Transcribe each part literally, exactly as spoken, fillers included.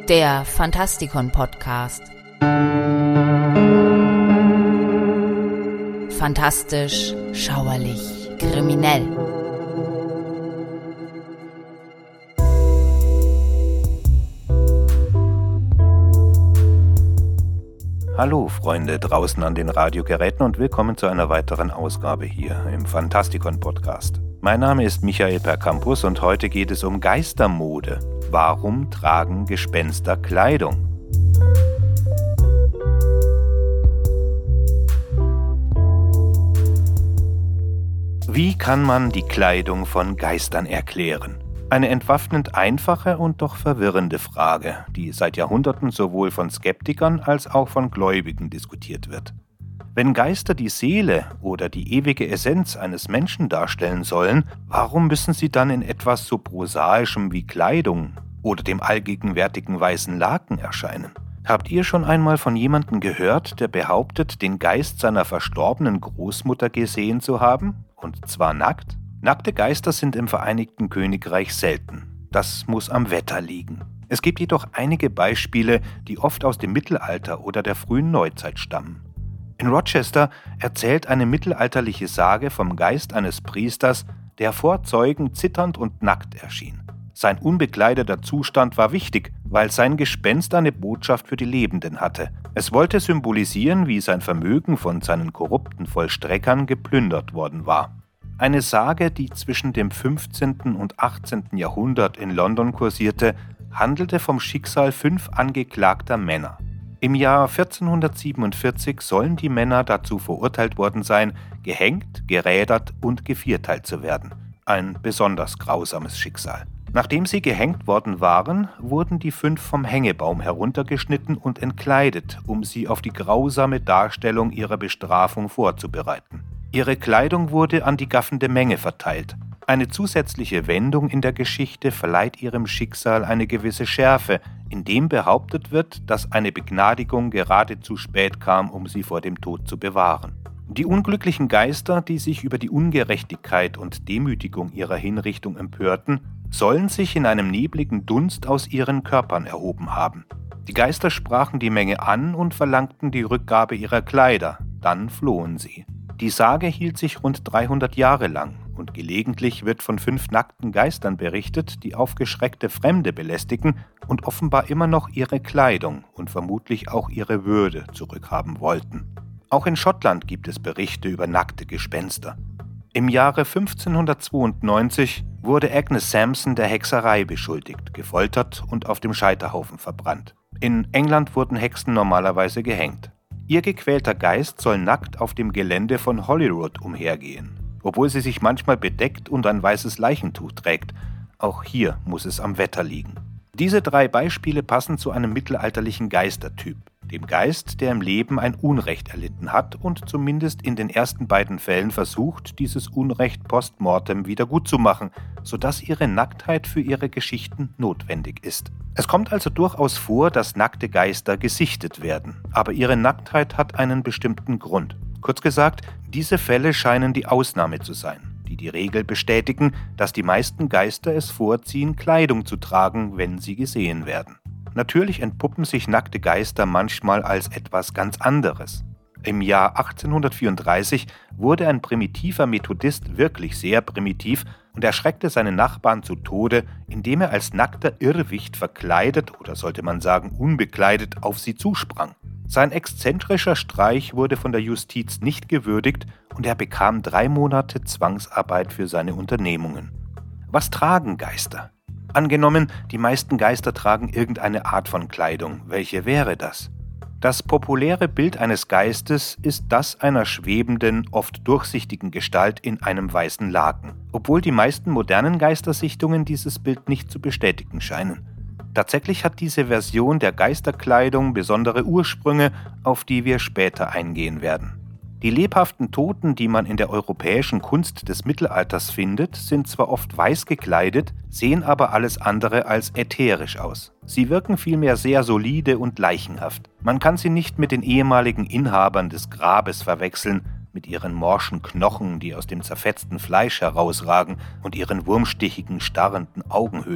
Der Fantastikon-Podcast. Fantastisch, schauerlich, kriminell. Hallo Freunde draußen an den Radiogeräten und willkommen zu einer weiteren Ausgabe hier im Fantastikon-Podcast. Mein Name ist Michael Percampus und heute geht es um Geistermode. Warum tragen Gespenster Kleidung? Wie kann man die Kleidung von Geistern erklären? Eine entwaffnend einfache und doch verwirrende Frage, die seit Jahrhunderten sowohl von Skeptikern als auch von Gläubigen diskutiert wird. Wenn Geister die Seele oder die ewige Essenz eines Menschen darstellen sollen, warum müssen sie dann in etwas so Prosaischem wie Kleidung oder dem allgegenwärtigen weißen Laken erscheinen? Habt ihr schon einmal von jemandem gehört, der behauptet, den Geist seiner verstorbenen Großmutter gesehen zu haben? Und zwar nackt? Nackte Geister sind im Vereinigten Königreich selten. Das muss am Wetter liegen. Es gibt jedoch einige Beispiele, die oft aus dem Mittelalter oder der frühen Neuzeit stammen. In Rochester erzählt eine mittelalterliche Sage vom Geist eines Priesters, der vor Zeugen zitternd und nackt erschien. Sein unbekleideter Zustand war wichtig, weil sein Gespenst eine Botschaft für die Lebenden hatte. Es wollte symbolisieren, wie sein Vermögen von seinen korrupten Vollstreckern geplündert worden war. Eine Sage, die zwischen dem fünfzehnten und achtzehnten Jahrhundert in London kursierte, handelte vom Schicksal fünf angeklagter Männer. Im Jahr vierzehnhundertsiebenundvierzig sollen die Männer dazu verurteilt worden sein, gehängt, gerädert und gevierteilt zu werden. Ein besonders grausames Schicksal. Nachdem sie gehängt worden waren, wurden die fünf vom Hängebaum heruntergeschnitten und entkleidet, um sie auf die grausame Darstellung ihrer Bestrafung vorzubereiten. Ihre Kleidung wurde an die gaffende Menge verteilt. Eine zusätzliche Wendung in der Geschichte verleiht ihrem Schicksal eine gewisse Schärfe, indem behauptet wird, dass eine Begnadigung gerade zu spät kam, um sie vor dem Tod zu bewahren. Die unglücklichen Geister, die sich über die Ungerechtigkeit und Demütigung ihrer Hinrichtung empörten, sollen sich in einem nebligen Dunst aus ihren Körpern erhoben haben. Die Geister sprachen die Menge an und verlangten die Rückgabe ihrer Kleider, dann flohen sie. Die Sage hielt sich rund dreihundert Jahre lang und gelegentlich wird von fünf nackten Geistern berichtet, die aufgeschreckte Fremde belästigen und offenbar immer noch ihre Kleidung und vermutlich auch ihre Würde zurückhaben wollten. Auch in Schottland gibt es Berichte über nackte Gespenster. Im Jahre fünfzehnhundertzweiundneunzig wurde Agnes Sampson der Hexerei beschuldigt, gefoltert und auf dem Scheiterhaufen verbrannt. In England wurden Hexen normalerweise gehängt. Ihr gequälter Geist soll nackt auf dem Gelände von Holyrood umhergehen, obwohl sie sich manchmal bedeckt und ein weißes Leichentuch trägt. Auch hier muss es am Wetter liegen. Diese drei Beispiele passen zu einem mittelalterlichen Geistertyp, dem Geist, der im Leben ein Unrecht erlitten hat und zumindest in den ersten beiden Fällen versucht, dieses Unrecht postmortem wiedergutzumachen, sodass ihre Nacktheit für ihre Geschichten notwendig ist. Es kommt also durchaus vor, dass nackte Geister gesichtet werden, aber ihre Nacktheit hat einen bestimmten Grund. Kurz gesagt, diese Fälle scheinen die Ausnahme zu sein, die die Regel bestätigen, dass die meisten Geister es vorziehen, Kleidung zu tragen, wenn sie gesehen werden. Natürlich entpuppen sich nackte Geister manchmal als etwas ganz anderes. Im Jahr achtzehnhundertvierunddreißig wurde ein primitiver Methodist wirklich sehr primitiv und erschreckte seine Nachbarn zu Tode, indem er als nackter Irrwicht verkleidet oder sollte man sagen unbekleidet auf sie zusprang. Sein exzentrischer Streich wurde von der Justiz nicht gewürdigt und er bekam drei Monate Zwangsarbeit für seine Unternehmungen. Was tragen Geister? Angenommen, die meisten Geister tragen irgendeine Art von Kleidung. Welche wäre das? Das populäre Bild eines Geistes ist das einer schwebenden, oft durchsichtigen Gestalt in einem weißen Laken, obwohl die meisten modernen Geistersichtungen dieses Bild nicht zu bestätigen scheinen. Tatsächlich hat diese Version der Geisterkleidung besondere Ursprünge, auf die wir später eingehen werden. Die lebhaften Toten, die man in der europäischen Kunst des Mittelalters findet, sind zwar oft weiß gekleidet, sehen aber alles andere als ätherisch aus. Sie wirken vielmehr sehr solide und leichenhaft. Man kann sie nicht mit den ehemaligen Inhabern des Grabes verwechseln, mit ihren morschen Knochen, die aus dem zerfetzten Fleisch herausragen und ihren wurmstichigen, starrenden Augenhöhlen.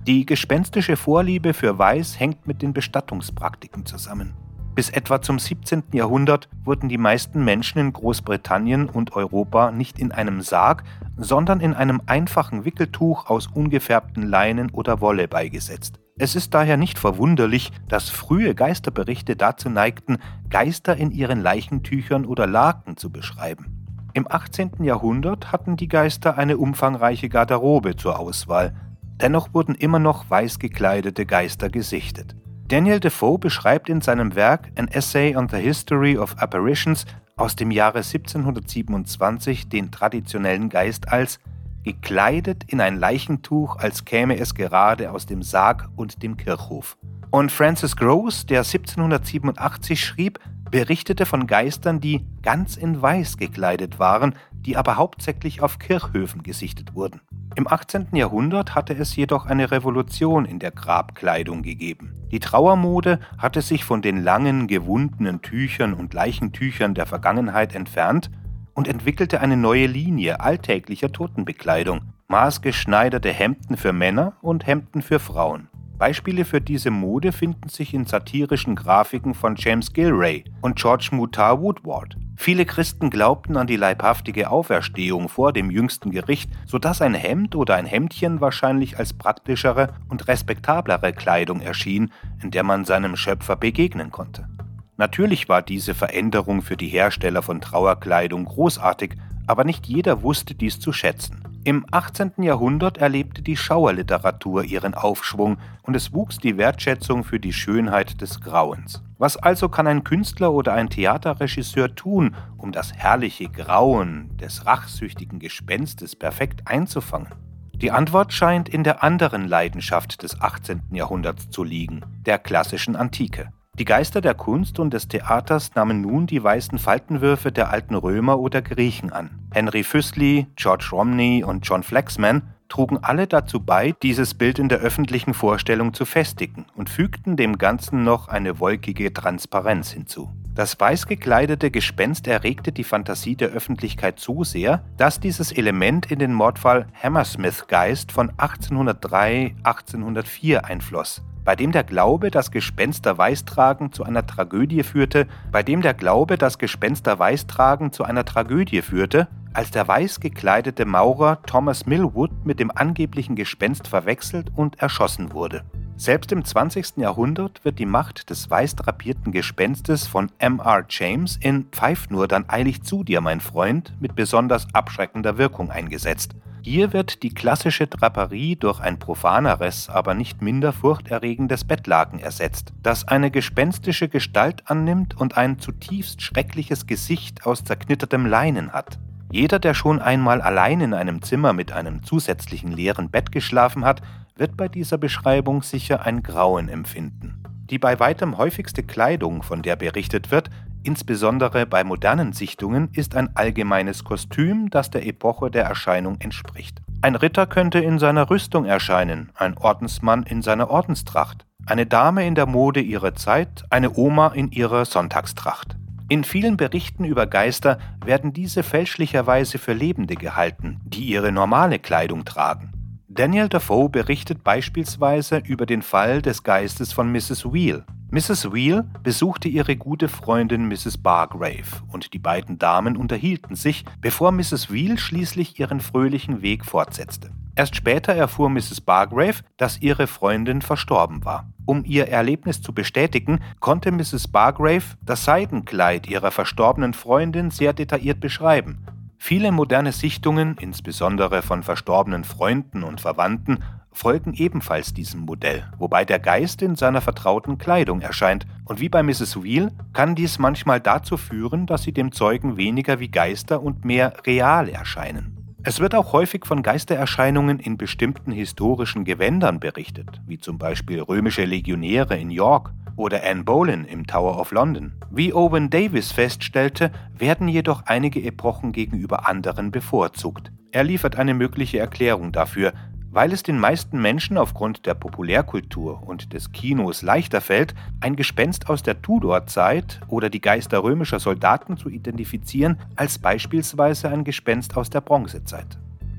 Die gespenstische Vorliebe für Weiß hängt mit den Bestattungspraktiken zusammen. Bis etwa zum siebzehnten Jahrhundert wurden die meisten Menschen in Großbritannien und Europa nicht in einem Sarg, sondern in einem einfachen Wickeltuch aus ungefärbten Leinen oder Wolle beigesetzt. Es ist daher nicht verwunderlich, dass frühe Geisterberichte dazu neigten, Geister in ihren Leichentüchern oder Laken zu beschreiben. Im achtzehnten Jahrhundert hatten die Geister eine umfangreiche Garderobe zur Auswahl. Dennoch wurden immer noch weiß gekleidete Geister gesichtet. Daniel Defoe beschreibt in seinem Werk An Essay on the History of Apparitions aus dem Jahre siebzehnhundertsiebenundzwanzig den traditionellen Geist als gekleidet in ein Leichentuch, als käme es gerade aus dem Sarg und dem Kirchhof. Und Francis Grose, der siebzehnhundertsiebenundachtzig schrieb, berichtete von Geistern, die ganz in Weiß gekleidet waren, die aber hauptsächlich auf Kirchhöfen gesichtet wurden. Im achtzehnten Jahrhundert hatte es jedoch eine Revolution in der Grabkleidung gegeben. Die Trauermode hatte sich von den langen, gewundenen Tüchern und Leichentüchern der Vergangenheit entfernt und entwickelte eine neue Linie alltäglicher Totenbekleidung, maßgeschneiderte Hemden für Männer und Hemden für Frauen. Beispiele für diese Mode finden sich in satirischen Grafiken von James Gillray und George Mutare Woodward. Viele Christen glaubten an die leibhaftige Auferstehung vor dem jüngsten Gericht, sodass ein Hemd oder ein Hemdchen wahrscheinlich als praktischere und respektablere Kleidung erschien, in der man seinem Schöpfer begegnen konnte. Natürlich war diese Veränderung für die Hersteller von Trauerkleidung großartig, aber nicht jeder wusste dies zu schätzen. Im achtzehnten Jahrhundert erlebte die Schauerliteratur ihren Aufschwung und es wuchs die Wertschätzung für die Schönheit des Grauens. Was also kann ein Künstler oder ein Theaterregisseur tun, um das herrliche Grauen des rachsüchtigen Gespenstes perfekt einzufangen? Die Antwort scheint in der anderen Leidenschaft des achtzehnten Jahrhunderts zu liegen, der klassischen Antike. Die Geister der Kunst und des Theaters nahmen nun die weißen Faltenwürfe der alten Römer oder Griechen an. Henry Fuseli, George Romney und John Flaxman trugen alle dazu bei, dieses Bild in der öffentlichen Vorstellung zu festigen und fügten dem Ganzen noch eine wolkige Transparenz hinzu. Das weiß gekleidete Gespenst erregte die Fantasie der Öffentlichkeit so sehr, dass dieses Element in den Mordfall Hammersmith-Geist von achtzehnhundertdrei bis achtzehnhundertvier einfloss, bei dem der Glaube, dass Gespenster weiß tragen, zu einer Tragödie führte, bei dem der Glaube, dass Gespenster weiß tragen, zu einer Tragödie führte, als der weiß gekleidete Maurer Thomas Millwood mit dem angeblichen Gespenst verwechselt und erschossen wurde. Selbst im zwanzigsten Jahrhundert wird die Macht des weiß drapierten Gespenstes von M R James in »Pfeif nur, dann eil ich zu dir, mein Freund« mit besonders abschreckender Wirkung eingesetzt. Hier wird die klassische Draperie durch ein profaneres, aber nicht minder furchterregendes Bettlaken ersetzt, das eine gespenstische Gestalt annimmt und ein zutiefst schreckliches Gesicht aus zerknittertem Leinen hat. Jeder, der schon einmal allein in einem Zimmer mit einem zusätzlichen leeren Bett geschlafen hat, wird bei dieser Beschreibung sicher ein Grauen empfinden. Die bei weitem häufigste Kleidung, von der berichtet wird, insbesondere bei modernen Sichtungen, ist ein allgemeines Kostüm, das der Epoche der Erscheinung entspricht. Ein Ritter könnte in seiner Rüstung erscheinen, ein Ordensmann in seiner Ordenstracht, eine Dame in der Mode ihrer Zeit, eine Oma in ihrer Sonntagstracht. In vielen Berichten über Geister werden diese fälschlicherweise für Lebende gehalten, die ihre normale Kleidung tragen. Daniel Defoe berichtet beispielsweise über den Fall des Geistes von Misses Wheel. Misses Wheel besuchte ihre gute Freundin Misses Bargrave und die beiden Damen unterhielten sich, bevor Misses Wheel schließlich ihren fröhlichen Weg fortsetzte. Erst später erfuhr Misses Bargrave, dass ihre Freundin verstorben war. Um ihr Erlebnis zu bestätigen, konnte Misses Bargrave das Seidenkleid ihrer verstorbenen Freundin sehr detailliert beschreiben. Viele moderne Sichtungen, insbesondere von verstorbenen Freunden und Verwandten, folgen ebenfalls diesem Modell, wobei der Geist in seiner vertrauten Kleidung erscheint. Und wie bei Misses Wheel kann dies manchmal dazu führen, dass sie dem Zeugen weniger wie Geister und mehr real erscheinen. Es wird auch häufig von Geistererscheinungen in bestimmten historischen Gewändern berichtet, wie zum Beispiel römische Legionäre in York oder Anne Boleyn im Tower of London. Wie Owen Davies feststellte, werden jedoch einige Epochen gegenüber anderen bevorzugt. Er liefert eine mögliche Erklärung dafür, weil es den meisten Menschen aufgrund der Populärkultur und des Kinos leichter fällt, ein Gespenst aus der Tudor-Zeit oder die Geister römischer Soldaten zu identifizieren, als beispielsweise ein Gespenst aus der Bronzezeit.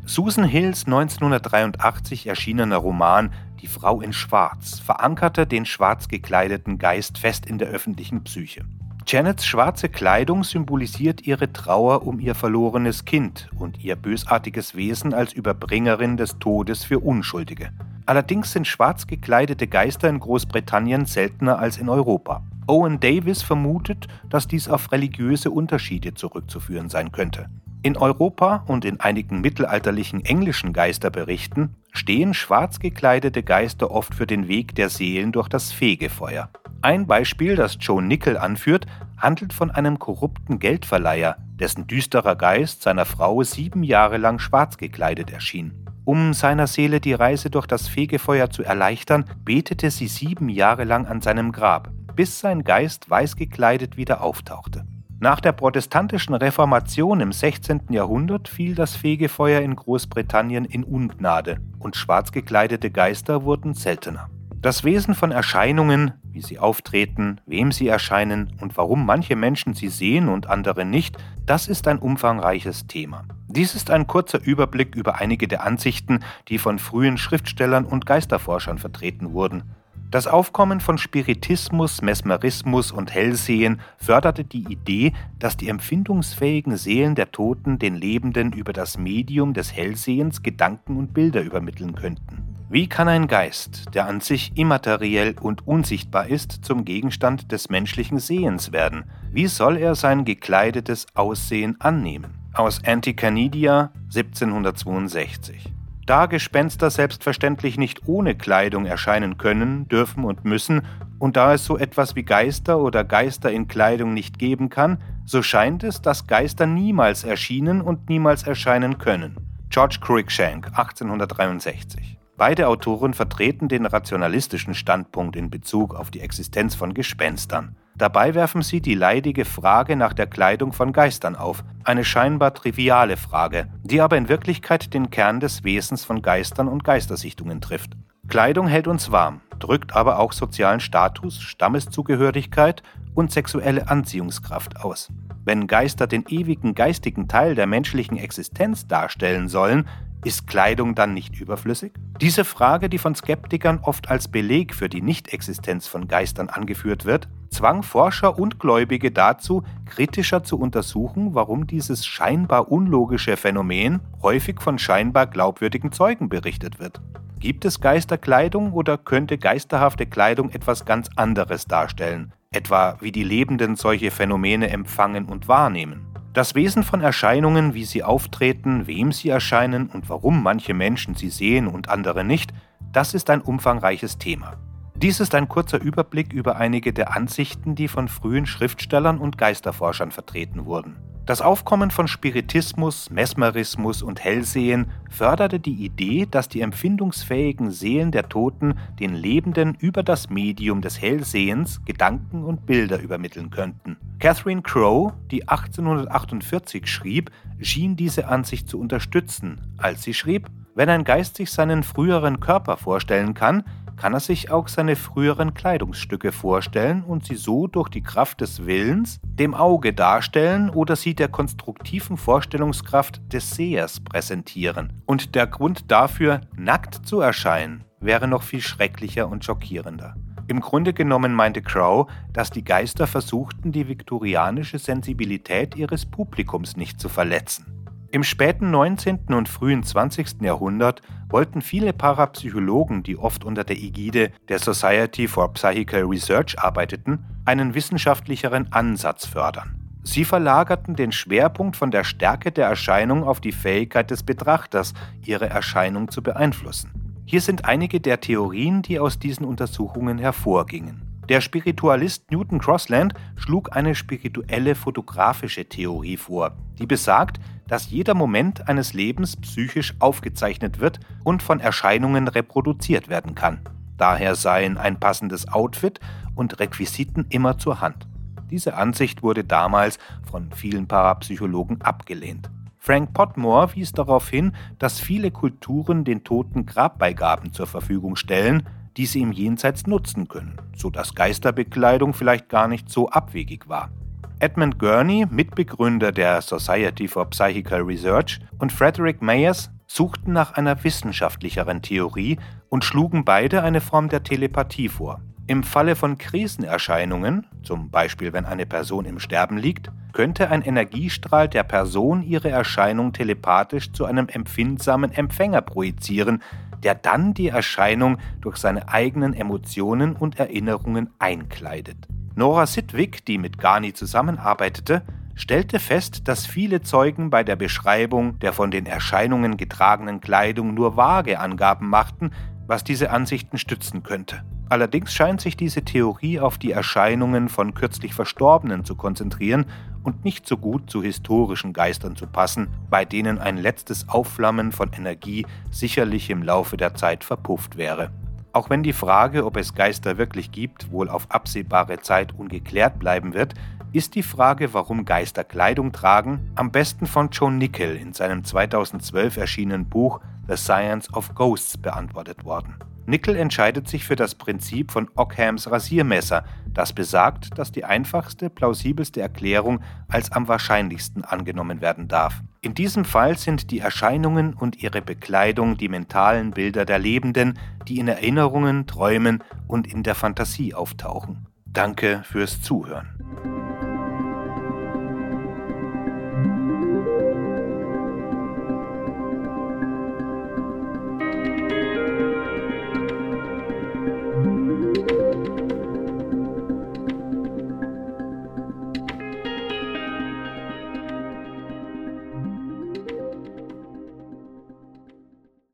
Susan Hills neunzehnhundertdreiundachtzig erschienener Roman »Die Frau in Schwarz« verankerte den schwarz gekleideten Geist fest in der öffentlichen Psyche. Janets schwarze Kleidung symbolisiert ihre Trauer um ihr verlorenes Kind und ihr bösartiges Wesen als Überbringerin des Todes für Unschuldige. Allerdings sind schwarz gekleidete Geister in Großbritannien seltener als in Europa. Owen Davies vermutet, dass dies auf religiöse Unterschiede zurückzuführen sein könnte. In Europa und in einigen mittelalterlichen englischen Geisterberichten stehen schwarz gekleidete Geister oft für den Weg der Seelen durch das Fegefeuer. Ein Beispiel, das Joe Nickell anführt, handelt von einem korrupten Geldverleiher, dessen düsterer Geist seiner Frau sieben Jahre lang schwarz gekleidet erschien. Um seiner Seele die Reise durch das Fegefeuer zu erleichtern, betete sie sieben Jahre lang an seinem Grab, bis sein Geist weiß gekleidet wieder auftauchte. Nach der protestantischen Reformation im sechzehnten Jahrhundert fiel das Fegefeuer in Großbritannien in Ungnade und schwarz gekleidete Geister wurden seltener. Das Wesen von Erscheinungen, wie sie auftreten, wem sie erscheinen und warum manche Menschen sie sehen und andere nicht, das ist ein umfangreiches Thema. Dies ist ein kurzer Überblick über einige der Ansichten, die von frühen Schriftstellern und Geisterforschern vertreten wurden. Das Aufkommen von Spiritismus, Mesmerismus und Hellsehen förderte die Idee, dass die empfindungsfähigen Seelen der Toten den Lebenden über das Medium des Hellsehens Gedanken und Bilder übermitteln könnten. Wie kann ein Geist, der an sich immateriell und unsichtbar ist, zum Gegenstand des menschlichen Sehens werden? Wie soll er sein gekleidetes Aussehen annehmen? Aus Antikynedia, siebzehnhundertzweiundsechzig. Da Gespenster selbstverständlich nicht ohne Kleidung erscheinen können, dürfen und müssen, und da es so etwas wie Geister oder Geister in Kleidung nicht geben kann, so scheint es, dass Geister niemals erschienen und niemals erscheinen können. George Cruikshank, achtzehnhundertdreiundsechzig. Beide Autoren vertreten den rationalistischen Standpunkt in Bezug auf die Existenz von Gespenstern. Dabei werfen sie die leidige Frage nach der Kleidung von Geistern auf, eine scheinbar triviale Frage, die aber in Wirklichkeit den Kern des Wesens von Geistern und Geistersichtungen trifft. Kleidung hält uns warm, drückt aber auch sozialen Status, Stammeszugehörigkeit und sexuelle Anziehungskraft aus. Wenn Geister den ewigen geistigen Teil der menschlichen Existenz darstellen sollen, ist Kleidung dann nicht überflüssig? Diese Frage, die von Skeptikern oft als Beleg für die Nichtexistenz von Geistern angeführt wird, zwang Forscher und Gläubige dazu, kritischer zu untersuchen, warum dieses scheinbar unlogische Phänomen häufig von scheinbar glaubwürdigen Zeugen berichtet wird. Gibt es Geisterkleidung oder könnte geisterhafte Kleidung etwas ganz anderes darstellen, etwa wie die Lebenden solche Phänomene empfangen und wahrnehmen? Das Wesen von Erscheinungen, wie sie auftreten, wem sie erscheinen und warum manche Menschen sie sehen und andere nicht, das ist ein umfangreiches Thema. Dies ist ein kurzer Überblick über einige der Ansichten, die von frühen Schriftstellern und Geisterforschern vertreten wurden. Das Aufkommen von Spiritismus, Mesmerismus und Hellsehen förderte die Idee, dass die empfindungsfähigen Seelen der Toten den Lebenden über das Medium des Hellsehens Gedanken und Bilder übermitteln könnten. Catherine Crowe, die achtzehnhundertachtundvierzig schrieb, schien diese Ansicht zu unterstützen, als sie schrieb: Wenn ein Geist sich seinen früheren Körper vorstellen kann, kann er sich auch seine früheren Kleidungsstücke vorstellen und sie so durch die Kraft des Willens dem Auge darstellen oder sie der konstruktiven Vorstellungskraft des Sehers präsentieren. Und der Grund dafür, nackt zu erscheinen, wäre noch viel schrecklicher und schockierender. Im Grunde genommen meinte Crowe, dass die Geister versuchten, die viktorianische Sensibilität ihres Publikums nicht zu verletzen. Im späten neunzehnten und frühen zwanzigsten Jahrhundert wollten viele Parapsychologen, die oft unter der Ägide der Society for Psychical Research arbeiteten, einen wissenschaftlicheren Ansatz fördern. Sie verlagerten den Schwerpunkt von der Stärke der Erscheinung auf die Fähigkeit des Betrachters, ihre Erscheinung zu beeinflussen. Hier sind einige der Theorien, die aus diesen Untersuchungen hervorgingen. Der Spiritualist Newton Crosland schlug eine spirituelle fotografische Theorie vor, die besagt, dass jeder Moment eines Lebens psychisch aufgezeichnet wird und von Erscheinungen reproduziert werden kann. Daher seien ein passendes Outfit und Requisiten immer zur Hand. Diese Ansicht wurde damals von vielen Parapsychologen abgelehnt. Frank Podmore wies darauf hin, dass viele Kulturen den Toten Grabbeigaben zur Verfügung stellen, die sie im Jenseits nutzen können, sodass Geisterbekleidung vielleicht gar nicht so abwegig war. Edmund Gurney, Mitbegründer der Society for Psychical Research, und Frederick Myers, suchten nach einer wissenschaftlicheren Theorie und schlugen beide eine Form der Telepathie vor. Im Falle von Krisenerscheinungen, zum Beispiel wenn eine Person im Sterben liegt, könnte ein Energiestrahl der Person ihre Erscheinung telepathisch zu einem empfindsamen Empfänger projizieren, der dann die Erscheinung durch seine eigenen Emotionen und Erinnerungen einkleidet. Nora Sidwig, die mit Ghani zusammenarbeitete, stellte fest, dass viele Zeugen bei der Beschreibung der von den Erscheinungen getragenen Kleidung nur vage Angaben machten, was diese Ansichten stützen könnte. Allerdings scheint sich diese Theorie auf die Erscheinungen von kürzlich Verstorbenen zu konzentrieren und nicht so gut zu historischen Geistern zu passen, bei denen ein letztes Aufflammen von Energie sicherlich im Laufe der Zeit verpufft wäre. Auch wenn die Frage, ob es Geister wirklich gibt, wohl auf absehbare Zeit ungeklärt bleiben wird, ist die Frage, warum Geister Kleidung tragen, am besten von Joe Nickell in seinem zweitausendzwölf erschienenen Buch The Science of Ghosts beantwortet worden. Nickell entscheidet sich für das Prinzip von Ockhams Rasiermesser, das besagt, dass die einfachste, plausibelste Erklärung als am wahrscheinlichsten angenommen werden darf. In diesem Fall sind die Erscheinungen und ihre Bekleidung die mentalen Bilder der Lebenden, die in Erinnerungen, Träumen und in der Fantasie auftauchen. Danke fürs Zuhören.